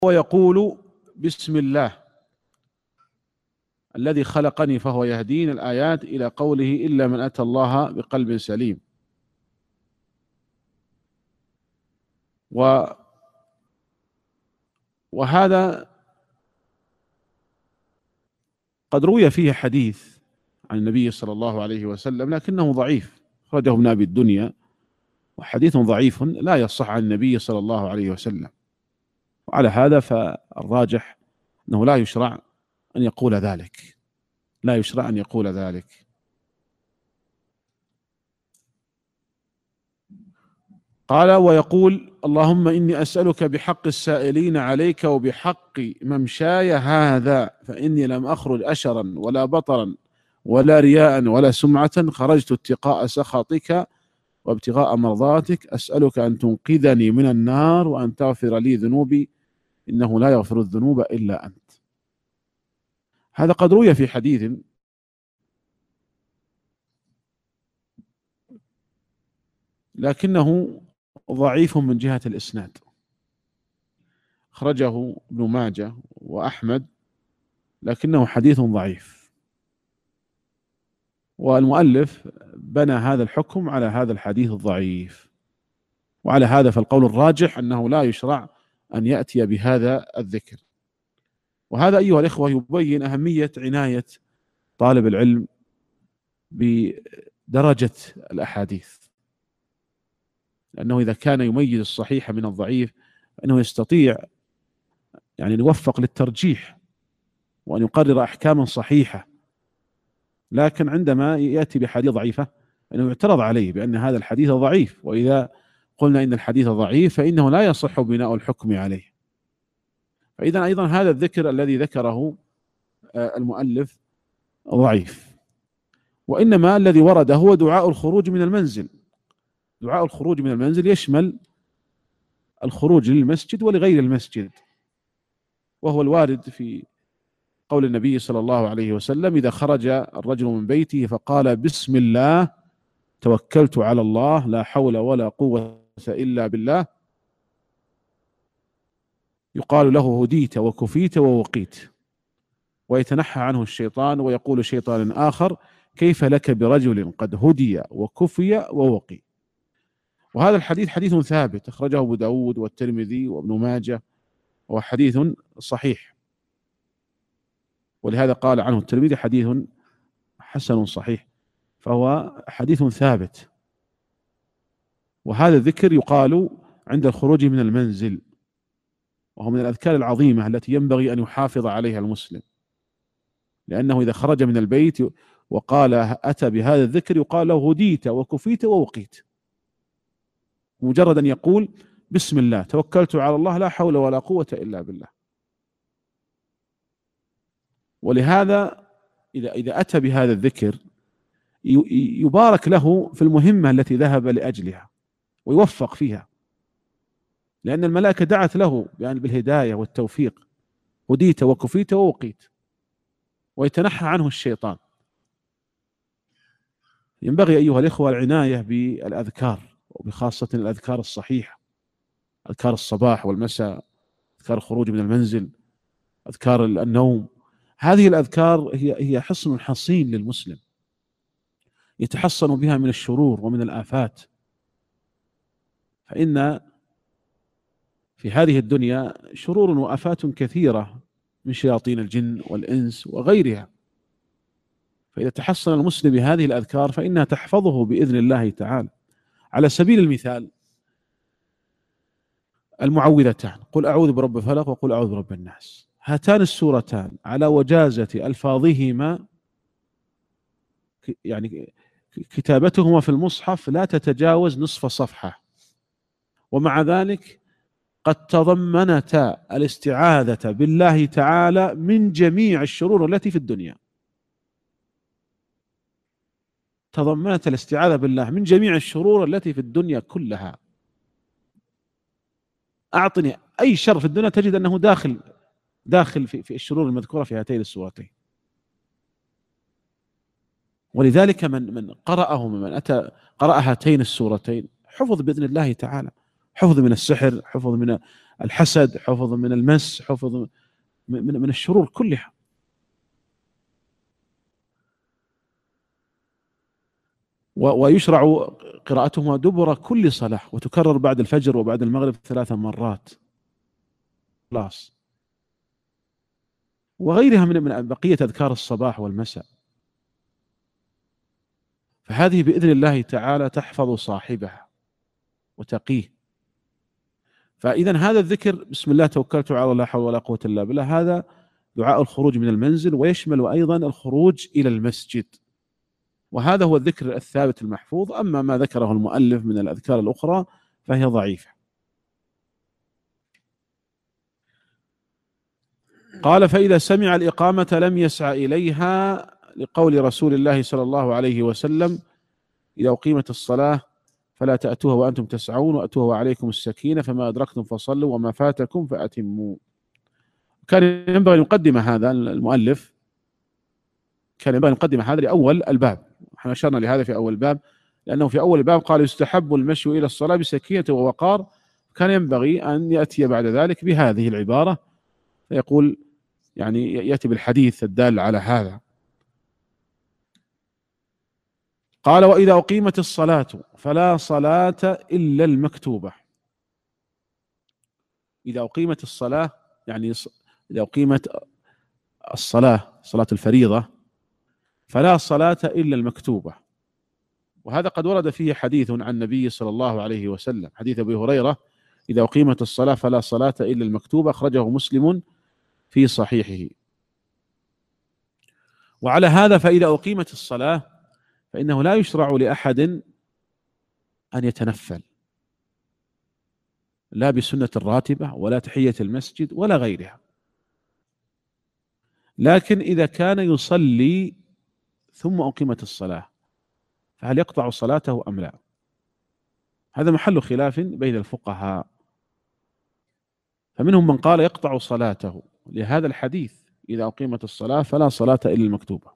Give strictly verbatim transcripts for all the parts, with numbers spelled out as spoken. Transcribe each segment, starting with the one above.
ويقول بسم الله الذي خلقني فهو يهدين، الآيات إلى قوله إلا من أتى الله بقلب سليم. و وهذا قد روي فيه حديث عن النبي صلى الله عليه وسلم لكنه ضعيف، أخرجه ابن أبي الدنيا، وحديث ضعيف لا يصح عن النبي صلى الله عليه وسلم. وعلى هذا فالراجح أنه لا يشرع أن يقول ذلك، لا يشرع أن يقول ذلك. قال ويقول اللهم إني أسألك بحق السائلين عليك وبحق ممشاي هذا، فإني لم أخرج أشرا ولا بطرا ولا رياء ولا سمعة، خرجت اتقاء سخطك وابتغاء مرضاتك، أسألك أن تنقذني من النار وأن تغفر لي ذنوبي إنه لا يغفر الذنوب إلا أنت. هذا قد روي في حديث لكنه ضعيف من جهة الإسناد، أخرجه ابن ماجه وأحمد لكنه حديث ضعيف، والمؤلف بنى هذا الحكم على هذا الحديث الضعيف. وعلى هذا فالقول الراجح أنه لا يشرع أن يأتي بهذا الذكر. وهذا أيها الإخوة يبين أهمية عناية طالب العلم بدرجة الأحاديث، لأنه إذا كان يميز الصحيح من الضعيف فإنه يستطيع يعني يوفق للترجيح وأن يقرر أحكاما صحيحة. لكن عندما يأتي بحديث ضعيفة أنه يعترض عليه بأن هذا الحديث ضعيف، وإذا قلنا إن الحديث ضعيف فإنه لا يصح بناء الحكم عليه. فإذا أيضا هذا الذكر الذي ذكره المؤلف ضعيف، وإنما الذي ورد هو دعاء الخروج من المنزل. دعاء الخروج من المنزل يشمل الخروج للمسجد ولغير المسجد، وهو الوارد في قول النبي صلى الله عليه وسلم إذا خرج الرجل من بيته فقال بسم الله توكلت على الله لا حول ولا قوة إلا بالله، يقال له هديت وكفيت ووقيت، ويتنحى عنه الشيطان ويقول شيطان آخر كيف لك برجل قد هدي وكفي ووقي. وهذا الحديث حديث ثابت، أخرجه أبو داود والترمذي وابن ماجه، وهو حديث صحيح، ولهذا قال عنه الترمذي حديث حسن صحيح، فهو حديث ثابت. وهذا الذكر يقال عند الخروج من المنزل، وهو من الأذكار العظيمة التي ينبغي أن يحافظ عليها المسلم، لأنه إذا خرج من البيت وقال أتى بهذا الذكر يقال له هديت وكفيت ووقيت، مجرد أن يقول بسم الله توكلت على الله لا حول ولا قوة إلا بالله. ولهذا إذا إذا أتى بهذا الذكر يبارك له في المهمة التي ذهب لأجلها ويوفق فيها، لأن الملائكة دعت له يعني بالهداية والتوفيق، هديت وكفيت ووقيت، ويتنحى عنه الشيطان. ينبغي أيها الإخوة العناية بالأذكار، وبخاصة الأذكار الصحيحة، أذكار الصباح والمساء، أذكار الخروج من المنزل، أذكار النوم. هذه الأذكار هي هي حصن حصين للمسلم يتحصن بها من الشرور ومن الآفات. فإن في هذه الدنيا شرور وآفات كثيرة من شياطين الجن والإنس وغيرها، فإذا تحصن المسلم بهذه الأذكار فإنها تحفظه بإذن الله تعالى. على سبيل المثال المعوذتان، قل أعوذ برب الفلق وقل أعوذ برب الناس، هاتان السورتان على وجازة ألفاظهما يعني كتابتهما في المصحف لا تتجاوز نصف صفحة، ومع ذلك قد تضمنتا الاستعاذة بالله تعالى من جميع الشرور التي في الدنيا. تضمنت الاستعاذة بالله من جميع الشرور التي في الدنيا كلها. أعطني أي شر في الدنيا تجد أنه داخل داخل في, في الشرور المذكورة في هاتين السورتين. ولذلك من من قرأهما من أتى قرأ هاتين السورتين حفظ بإذن الله تعالى، حفظ من السحر، حفظ من الحسد، حفظ من المس، حفظ من من الشرور كلها. ويشرع قراءتهما دبر كل صلاة، وتكرر بعد الفجر وبعد المغرب ثلاث مرات. خلاص. وغيرها من من بقية أذكار الصباح والمساء. فهذه بإذن الله تعالى تحفظ صاحبها وتقيه. فإذا هذا الذكر بسم الله توكلت على الله لا حول ولا قوة إلا بالله، هذا دعاء الخروج من المنزل، ويشمل أيضا الخروج إلى المسجد، وهذا هو الذكر الثابت المحفوظ. أما ما ذكره المؤلف من الأذكار الأخرى فهي ضعيفة. قال: فإذا سمع الإقامة لم يسع إليها، لقول رسول الله صلى الله عليه وسلم: إذا أقيمت الصلاة فلا تأتوها وأنتم تسعون، وأتوها وعليكم السكينة، فما أدركتم فصلوا وما فاتكم فأتموا. كان ينبغي أن يقدم هذا المؤلف، كان ينبغي أن يقدم هذا لأول الباب. احنا أشرنا لهذا في أول الباب، لأنه في أول الباب قال: يستحب المشي إلى الصلاة بسكينة ووقار. كان ينبغي أن يأتي بعد ذلك بهذه العبارة، فيقول يعني يأتي بالحديث الدال على هذا. قال: وإذا أقيمت الصلاة فلا صلاة إلا المكتوبة. إذا أقيمت الصلاة يعني إذا أقيمت الصلاة، صلاة الفريضة، فلا صلاة إلا المكتوبة. وهذا قد ورد فيه حديث عن النبي صلى الله عليه وسلم، حديث أبي هريرة: إذا أقيمت الصلاة فلا صلاة إلا المكتوبة، أخرجه مسلم في صحيحه. وعلى هذا فإذا أقيمت الصلاة فإنه لا يشرع لأحد أن يتنفل، لا بسنة الراتبة ولا تحية المسجد ولا غيرها. لكن إذا كان يصلي ثم أقيمت الصلاة فهل يقطع صلاته أم لا؟ هذا محل خلاف بين الفقهاء، فمنهم من قال يقطع صلاته لهذا الحديث: إذا أقيمت الصلاة فلا صلاة إلا المكتوبة.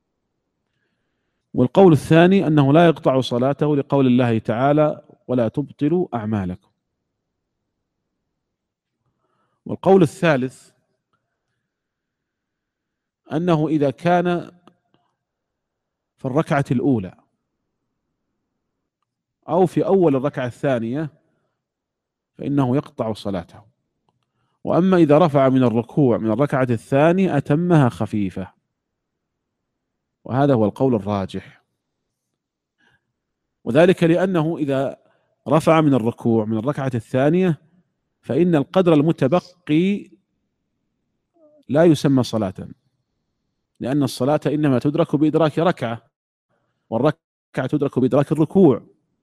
والقول الثاني أنه لا يقطع صلاته لقول الله تعالى: ولا تبطلوا أعمالكم. والقول الثالث أنه إذا كان في الركعة الأولى أو في أول الركعة الثانية فإنه يقطع صلاته. وأما إذا رفع من الركوع من الركعة الثانية أتمها خفيفة، وهذا هو القول الراجح. وذلك لأنه إذا رفع من الركوع من الركعة الثانية فإن القدر المتبقي لا يسمى صلاة، لأن الصلاة إنما تدرك بإدراك ركعة، والركعة تدرك بإدراك الركوع.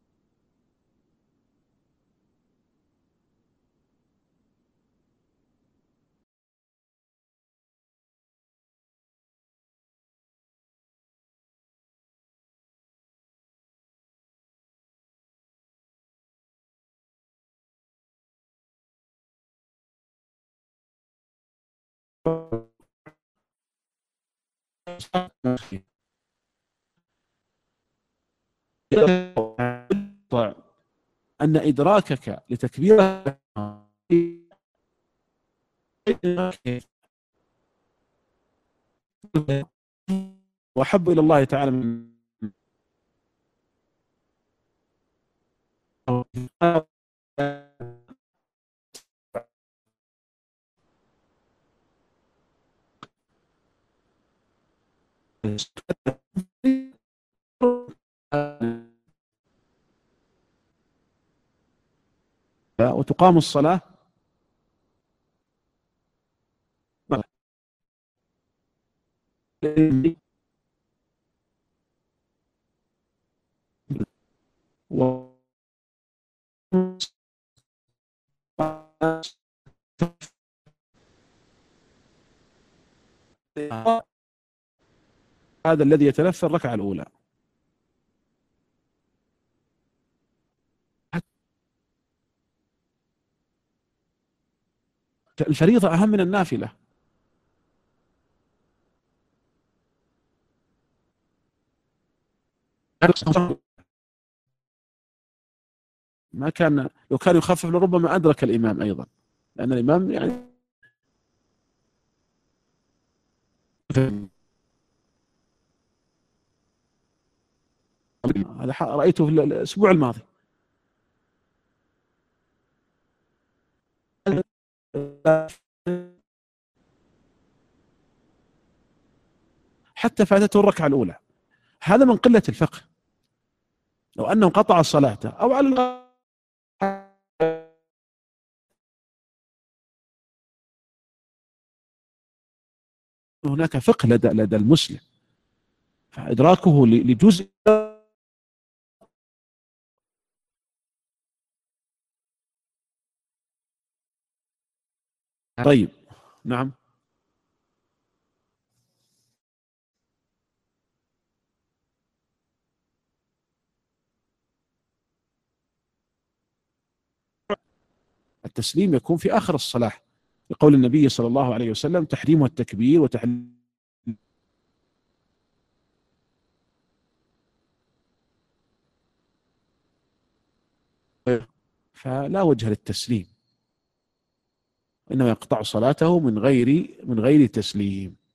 أن إدراكك لتكبيرة وأحب إلى الله تعالى من وتقام الصلاة و هذا الذي يتنفل الركعة الأولى. الفريضة أهم من النافلة. ما كان، لو كان يخفف لربما أدرك الإمام أيضا. لأن الإمام يعني هذا رأيته في الأسبوع الماضي. حتى فاتته الركعة الأولى. هذا من قلة الفقه. لو أنه قطع صلاته أو على الأقل هناك فقه لدى لدى المسلم، فإدراكه لجزء. طيب، نعم. التسليم يكون في آخر الصلاة، لقول النبي صلى الله عليه وسلم: تحريم التكبير وتحليل. فلا وجه للتسليم، إنما يقطع صلاته من غير من غير تسليم.